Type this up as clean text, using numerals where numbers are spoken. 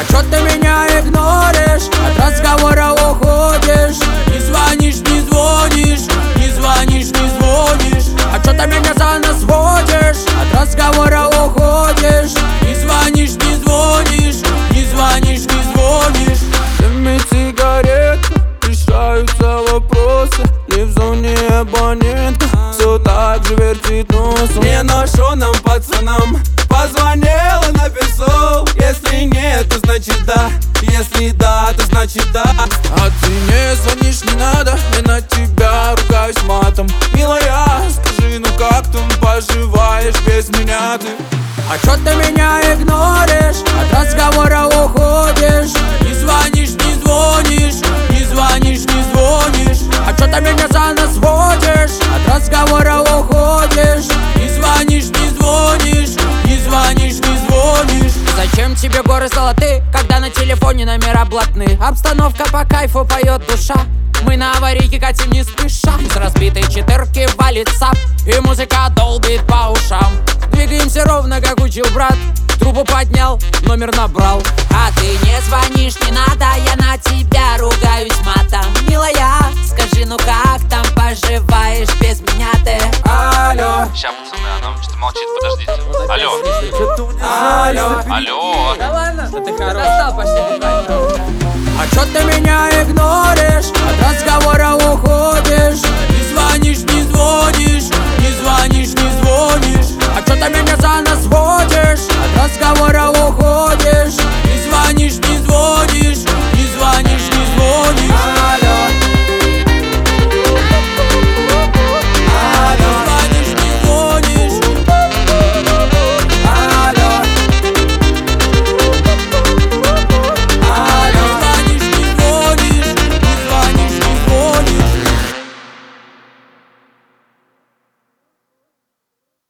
чё ты меня игноришь? От разговора уходишь. Не звонишь, не звонишь, не звонишь, не звонишь. А чё ты меня за нос водишь? От разговора уходишь. Не звонишь, не звонишь, не звонишь, не звонишь. Дыми сигаретка, решаются вопросы. Не в зоне абонента, все так же вертит носом. Неношенным пацанам позвонил и написал: если нет, то значит да, если да, то значит да. А ты не звонишь, не надо, я на тебя ругаюсь матом. Милая, скажи, ну как ты поживаешь без меня ты? А чё ты меня игноришь? От разговора уходишь. Не звонишь, не звонишь, не звонишь, не звонишь. А чё ты меня за нос водишь? От разговора уходишь. Не звонишь, не звонишь, не звонишь, не звонишь. Зачем тебе горы золотые, когда на телефоне номера блатные? Обстановка по кайфу, поет душа. Мы на аварийке катим не спеша. Из разбитой четырки валит сап, и музыка долбит по ушам. Двигаемся ровно, как учил брат. Трубу поднял, номер набрал. А ты не звонишь, не надо, я на тебя